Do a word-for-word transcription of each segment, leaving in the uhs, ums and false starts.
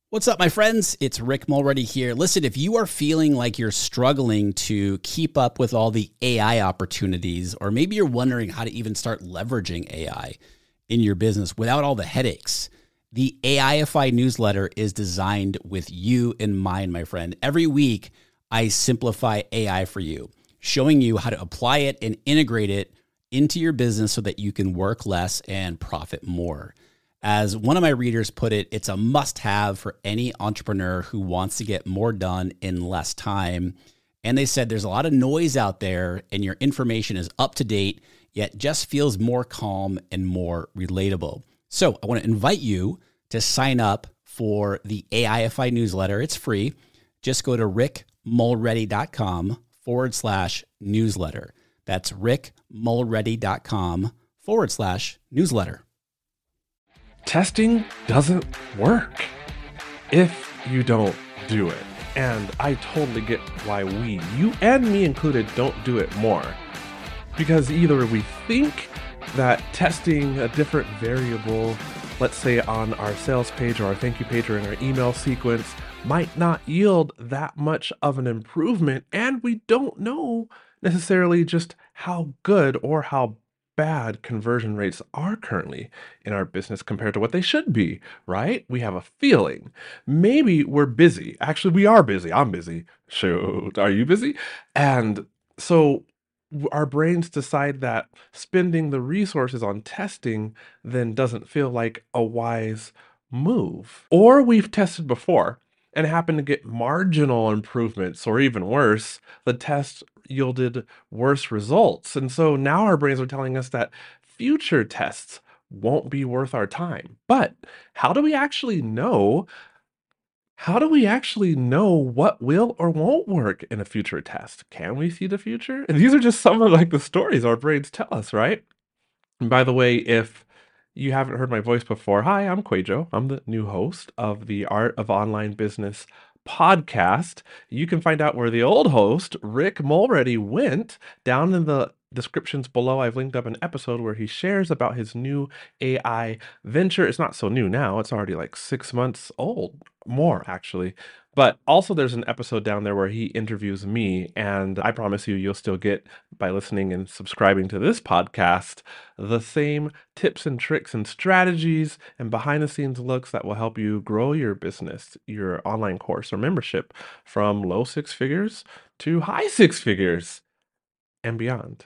What's up, my friends? It's Rick Mulready here. Listen, if you are feeling like you're struggling to keep up with all the A I opportunities, or maybe you're wondering how to even start leveraging A I in your business without all the headaches, the A I F I newsletter is designed with you in mind, my friend. Every week, I simplify A I for you, showing you how to apply it and integrate it into your business so that you can work less and profit more. As one of my readers put it, it's a must-have for any entrepreneur who wants to get more done in less time. And they said there's a lot of noise out there and your information is up to date, yet just feels more calm and more relatable. So I want to invite you to sign up for the A I F I newsletter. It's free. Just go to rickmulready.com forward slash newsletter. That's rickmulready.com forward slash newsletter. Testing doesn't work if you don't do it. And I totally get why we, you and me included, don't do it more. Because either we think that testing a different variable, let's say on our sales page or our thank you page or in our email sequence, might not yield that much of an improvement, and we don't know necessarily just how good or how bad conversion rates are currently in our business compared to what they should be, right? We have a feeling. Maybe we're busy. Actually, we are busy. I'm busy. Shoot, are you busy? And so our brains decide that spending the resources on testing then doesn't feel like a wise move. Or we've tested before and happened to get marginal improvements, or even worse, the test yielded worse results. And so now our brains are telling us that future tests won't be worth our time. But how do we actually know? How do we actually know what will or won't work in a future test? Can we see the future? And these are just some of like the stories our brains tell us, right? And by the way, if you haven't heard my voice before, hi, I'm Quajo. I'm the new host of the Art of Online Business podcast. You can find out where the old host, Rick Mulready, went down in the descriptions below. I've linked up an episode where he shares about his new A I venture. It's not so new now. It's already like six months old, more actually. But also there's an episode down there where he interviews me, and I promise you, you'll still get, by listening and subscribing to this podcast, the same tips and tricks and strategies and behind the scenes looks that will help you grow your business, your online course or membership from low six figures to high six figures and beyond.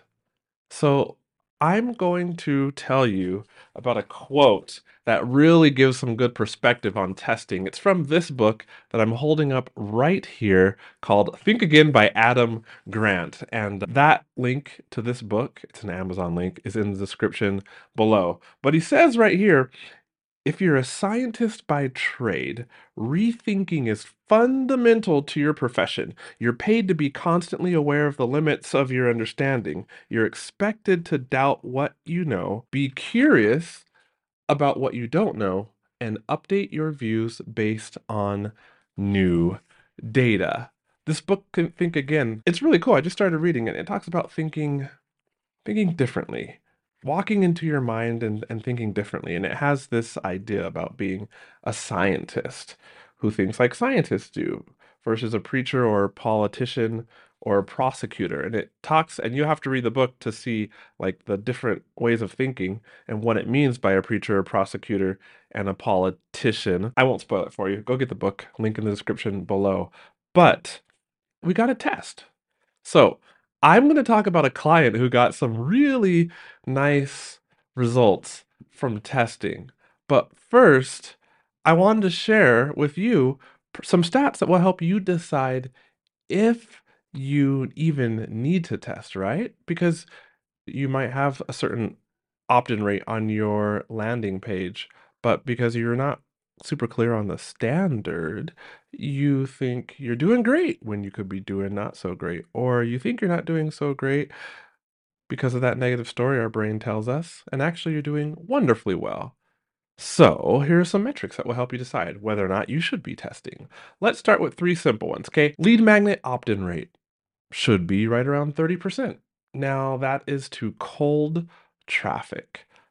So I'm going to tell you about a quote that really gives some good perspective on testing. It's from this book that I'm holding up right here called Think Again by Adam Grant. And that link to this book, it's an Amazon link, is in the description below. But he says right here, if you're a scientist by trade, rethinking is fundamental to your profession. You're paid to be constantly aware of the limits of your understanding. You're expected to doubt what you know, be curious about what you don't know, and update your views based on new data. This book, Think Again, it's really cool. I just started reading it. It talks about thinking, thinking differently. Walking into your mind and, and thinking differently. And it has this idea about being a scientist who thinks like scientists do versus a preacher or a politician or a prosecutor. And it talks, and you have to read the book to see like the different ways of thinking and what it means by a preacher, a prosecutor, and a politician. I won't spoil it for you. Go get the book, link in the description below. But we got a test. So I'm going to talk about a client who got some really nice results from testing. But first, I wanted to share with you some stats that will help you decide if you even need to test, right? Because you might have a certain opt-in rate on your landing page, but because you're not super clear on the standard, you think you're doing great when you could be doing not so great, or you think you're not doing so great because of that negative story our brain tells us, and actually you're doing wonderfully well. So here are some metrics that will help you decide whether or not you should be testing. Let's start with three simple ones, okay? Lead magnet opt-in rate should be right around thirty percent. Now that is to cold traffic.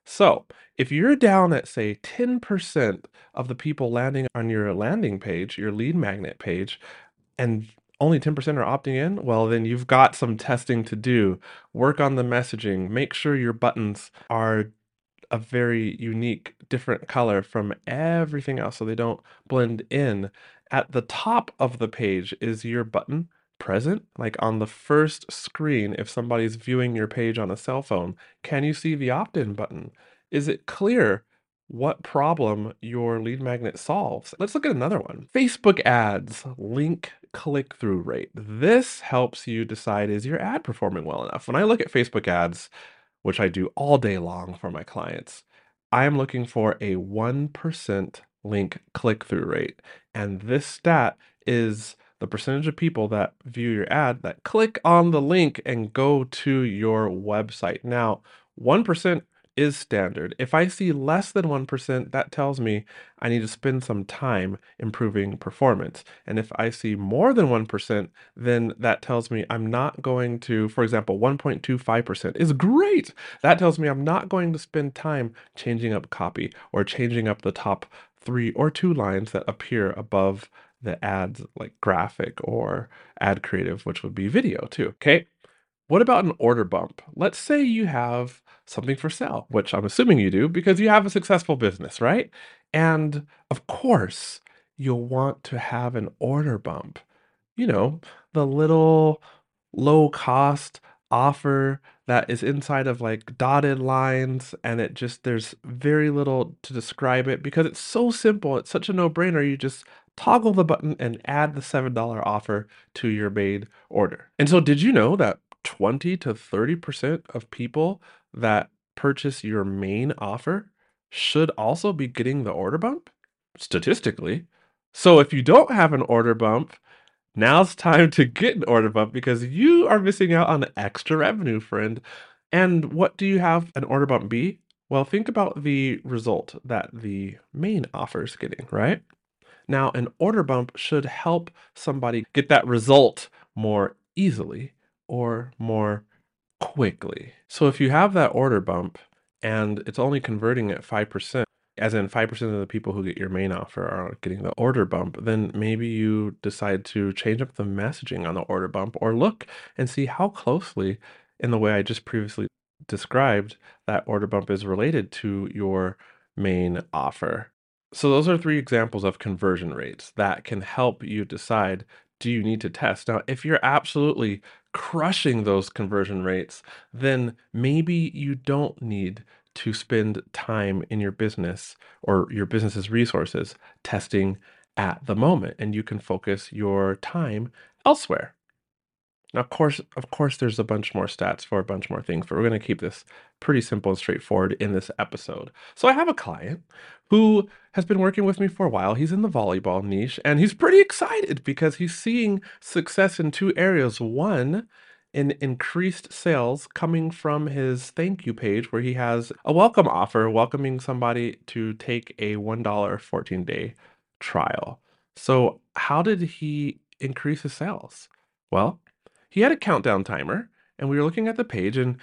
So if you're down at, say, ten percent of the people landing on your landing page, your lead magnet page, and only ten percent are opting in, well, then you've got some testing to do. Work on the messaging. Make sure your buttons are a very unique, different color from everything else so they don't blend in. At the top of the page, is your button present? Like on the first screen, if somebody's viewing your page on a cell phone, can you see the opt-in button? Is it clear what problem your lead magnet solves? Let's look at another one. Facebook ads, link click-through rate. This helps you decide, is your ad performing well enough? When I look at Facebook ads, which I do all day long for my clients, I am looking for a one percent link click-through rate. And this stat is the percentage of people that view your ad that click on the link and go to your website. Now, one percent is standard. If I see less than one percent, that tells me I need to spend some time improving performance. And if I see more than one percent, then that tells me I'm not going to, for example, one point two five percent is great. That tells me I'm not going to spend time changing up copy or changing up the top three or two lines that appear above the ads, like graphic or ad creative, which would be video too. Okay. What about an order bump? Let's say you have something for sale, which I'm assuming you do because you have a successful business, right? And of course, you'll want to have an order bump. You know, the little low cost offer that is inside of like dotted lines, and it just, there's very little to describe it because it's so simple. It's such a no-brainer. You just toggle the button and add the seven dollar offer to your made order. And so did you know that twenty to thirty percent of people that purchase your main offer should also be getting the order bump statistically? So if you don't have an order bump, now's time to get an order bump because you are missing out on extra revenue, friend. And what do you have an order bump be? Well, think about the result that the main offer is getting, right? Now, an order bump should help somebody get that result more easily or more quickly. So if you have that order bump and it's only converting at five percent, as in five percent of the people who get your main offer are getting the order bump, then maybe you decide to change up the messaging on the order bump or look and see how closely, in the way I just previously described, that order bump is related to your main offer. So those are three examples of conversion rates that can help you decide, do you need to test? Now, if you're absolutely crushing those conversion rates, then maybe you don't need to spend time in your business or your business's resources testing at the moment, and you can focus your time elsewhere. Now, of course, of course, there's a bunch more stats for a bunch more things, but we're going to keep this pretty simple and straightforward in this episode. So I have a client who has been working with me for a while. He's in the volleyball niche, and he's pretty excited because he's seeing success in two areas. One, in increased sales coming from his thank you page, where he has a welcome offer welcoming somebody to take a one dollar fourteen day trial. So how did he increase his sales? Well, he had a countdown timer, and we were looking at the page, and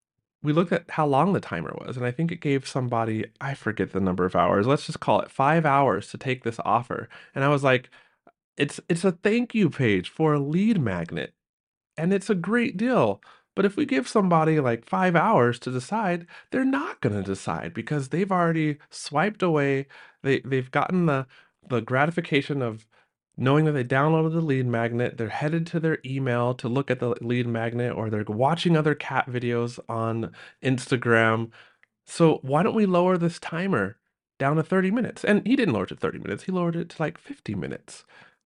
we looked at how long the timer was, and I think it gave somebody, I forget the number of hours, let's just call it five hours to take this offer. And I was like, it's it's a thank you page for a lead magnet, and it's a great deal. But if we give somebody like five hours to decide, they're not going to decide because they've already swiped away. They they've gotten the the gratification of knowing that they downloaded the lead magnet. They're headed to their email to look at the lead magnet, or they're watching other cat videos on Instagram. So why don't we lower this timer down to thirty minutes? And he didn't lower it to thirty minutes. He lowered it to like fifty minutes.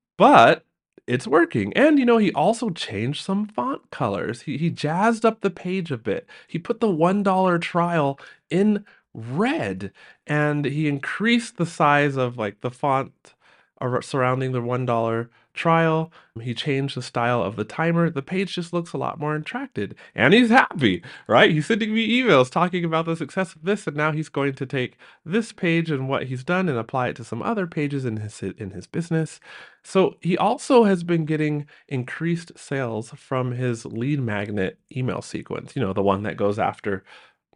But it's working. And, you know, he also changed some font colors. He, he jazzed up the page a bit. He put the one dollar trial in red, and he increased the size of like the font ar- surrounding the one dollar trial. He changed the style of the timer. The page just looks a lot more attracted, and he's happy, right? He's sending me emails talking about the success of this, and now he's going to take this page and what he's done and apply it to some other pages in his in his business. So he also has been getting increased sales from his lead magnet email sequence, you know, the one that goes after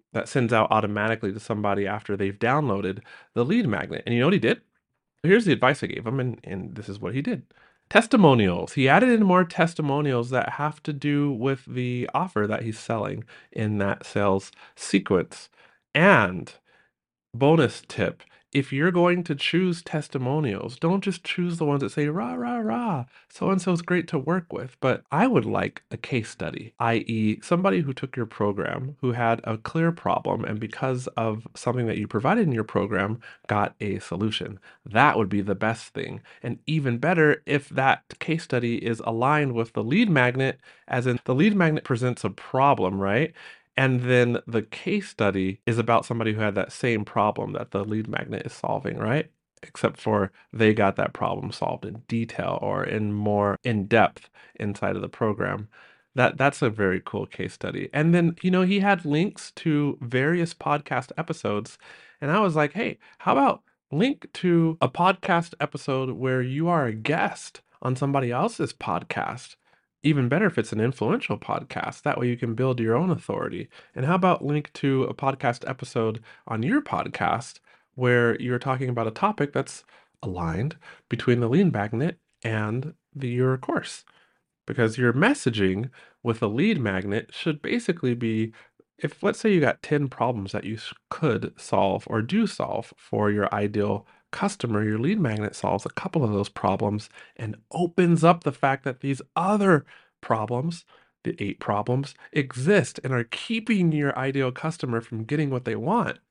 that sends out automatically to somebody after they've downloaded the lead magnet. And you know what he did? Here's the advice I gave him, and, and this is what he did. Testimonials. He added in more testimonials that have to do with the offer that he's selling in that sales sequence. And bonus tip, if you're going to choose testimonials, don't just choose the ones that say, rah, rah, rah, so-and-so's great to work with. But I would like a case study, that is somebody who took your program, who had a clear problem, and because of something that you provided in your program, got a solution. That would be the best thing. And even better if that case study is aligned with the lead magnet, as in the lead magnet presents a problem, right? And then the case study is about somebody who had that same problem that the lead magnet is solving, right? Except for they got that problem solved in detail or in more in depth inside of the program. That that's a very cool case study. And then, you know, he had links to various podcast episodes. And I was like, hey, how about link to a podcast episode where you are a guest on somebody else's podcast? Even better if it's an influential podcast. That way you can build your own authority. And how about link to a podcast episode on your podcast where you're talking about a topic that's aligned between the lead magnet and the, your course? Because your messaging with a lead magnet should basically be, if let's say you got ten problems that you could solve or do solve for your ideal customer, your lead magnet solves a couple of those problems and opens up the fact that these other problems, the eight problems, exist and are keeping your ideal customer from getting what they want.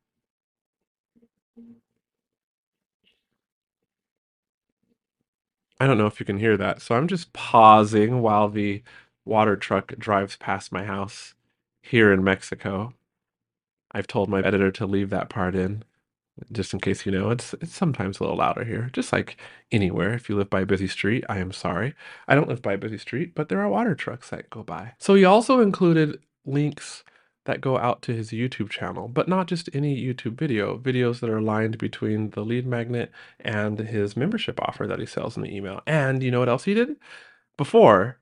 I don't know if you can hear that, so I'm just pausing while the water truck drives past my house here in Mexico. I've told my editor to leave that part in, just in case you know. It's it's sometimes a little louder here, just like anywhere. If you live by a busy street, I am sorry. I don't live by a busy street, but there are water trucks that go by. So he also included links that go out to his YouTube channel, but not just any YouTube video, videos that are aligned between the lead magnet and his membership offer that he sells in the email. And you know what else he did? Before,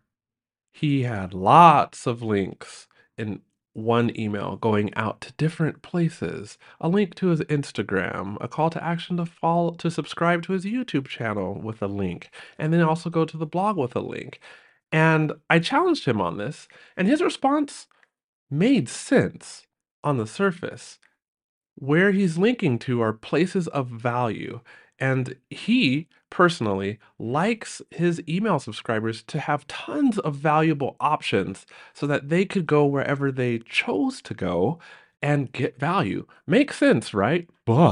he had lots of links in one email going out to different places, a link to his Instagram, a call to action to follow, to subscribe to his YouTube channel with a link, and then also go to the blog with a link. And I challenged him on this, and his response made sense on the surface. Where he's linking to are places of value. And he personally likes his email subscribers to have tons of valuable options so that they could go wherever they chose to go and get value. Makes sense, right?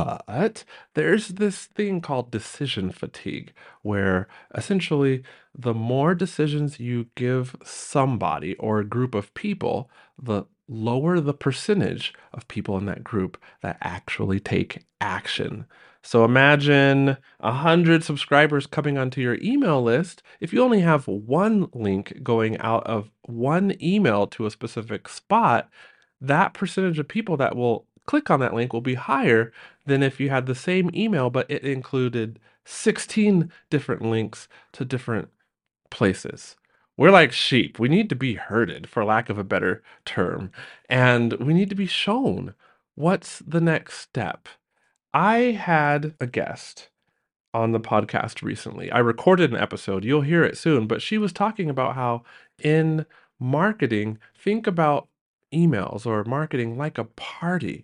But there's this thing called decision fatigue, where essentially the more decisions you give somebody or a group of people, the lower the percentage of people in that group that actually take action. So imagine a hundred subscribers coming onto your email list. If you only have one link going out of one email to a specific spot, that percentage of people that will click on that link will be higher than if you had the same email, but it included sixteen different links to different places. We're like sheep. We need to be herded, for lack of a better term, and we need to be shown what's the next step. I had a guest on the podcast recently. I recorded an episode. You'll hear it soon, but she was talking about how in marketing, think about emails or marketing like a party.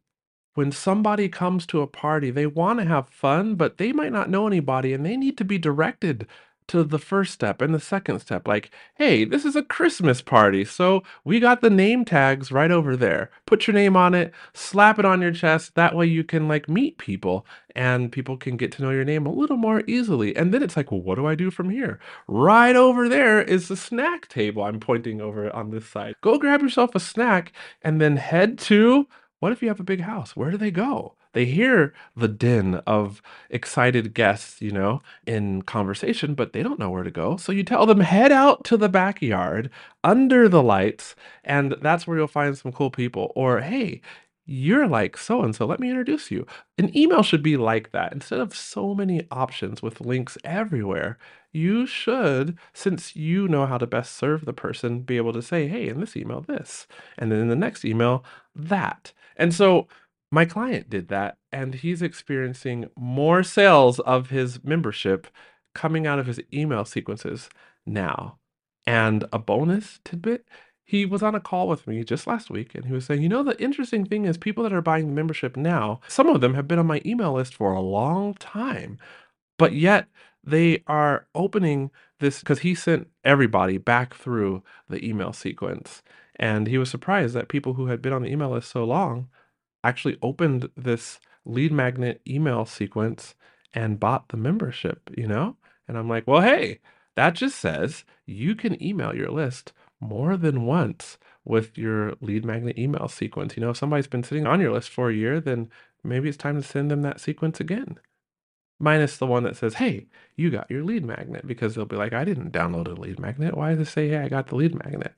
When somebody comes to a party, they want to have fun, but they might not know anybody and they need to be directed to the first step and the second step. Like, hey, this is a Christmas party, so we got the name tags right over there. Put your name on it, slap it on your chest. That way you can like meet people and people can get to know your name a little more easily. And then it's like, well, what do I do from here? Right over there is the snack table. I'm pointing over on this side. Go grab yourself a snack and then head to, what if you have a big house? Where do they go? They hear the din of excited guests, you know, in conversation, but they don't know where to go. So you tell them, head out to the backyard under the lights, and that's where you'll find some cool people. Or, hey, you're like so and so, let me introduce you. An email should be like that. Instead of so many options with links everywhere, you should, since you know how to best serve the person, be able to say, hey, in this email, this, and then in the next email, that. And so my client did that, and he's experiencing more sales of his membership coming out of his email sequences now. And a bonus tidbit, he was on a call with me just last week, and he was saying, you know, the interesting thing is people that are buying the membership now, some of them have been on my email list for a long time, but yet they are opening this because he sent everybody back through the email sequence. And he was surprised that people who had been on the email list so long actually opened this lead magnet email sequence and bought the membership, you know? And I'm like, well, hey, that just says you can email your list more than once with your lead magnet email sequence. You know, if somebody's been sitting on your list for a year, then maybe it's time to send them that sequence again. Minus the one that says, hey, you got your lead magnet, because they'll be like, I didn't download a lead magnet. Why does it say, hey, I got the lead magnet?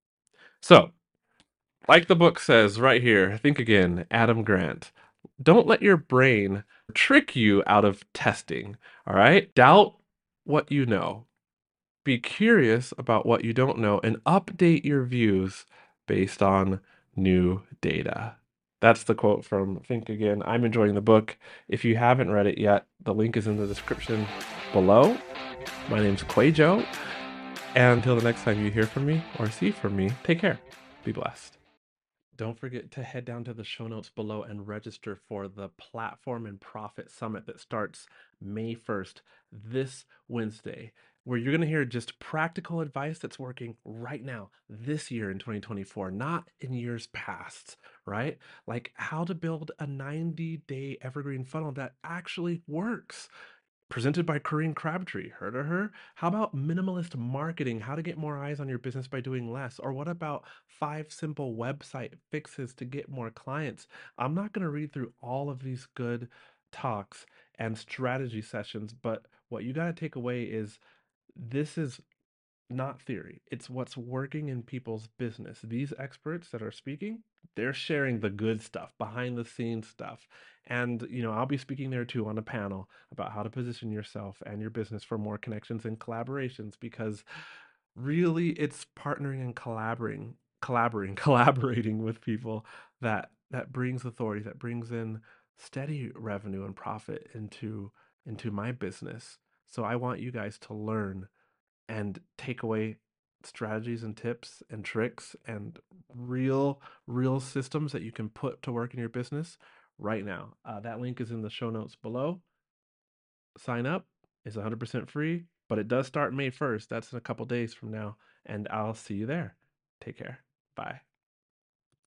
So, like the book says right here, think again, Adam Grant. Don't let your brain trick you out of testing, all right? Doubt what you know. Be curious about what you don't know and update your views based on new data. That's the quote from Think Again. I'm enjoying the book. If you haven't read it yet, the link is in the description below. My name's Quajo. And until the next time you hear from me or see from me, take care. Be blessed. Don't forget to head down to the show notes below and register for the Platform and Profit Summit that starts May first, this Wednesday, where you're going to hear just practical advice that's working right now, this year in twenty twenty-four, not in years past, right? Like how to build a ninety day evergreen funnel that actually works. Presented by Corinne Crabtree. Heard of her? How about minimalist marketing? How to get more eyes on your business by doing less? Or what about five simple website fixes to get more clients? I'm not going to read through all of these good talks and strategy sessions, but what you got to take away is this is not theory. It's what's working in people's business. These experts that are speaking, they're sharing the good stuff, behind the scenes stuff. And, you know, I'll be speaking there too on a panel about how to position yourself and your business for more connections and collaborations, because really it's partnering and collaborating, collaborating, collaborating with people that that brings authority, that brings in steady revenue and profit into into my business. So I want you guys to learn and take away strategies and tips and tricks and real real systems that you can put to work in your business right now. Uh, that link is in the show notes below. Sign up. It's one hundred percent free, but it does start May first. That's in a couple days from now, and I'll see you there. Take care. Bye.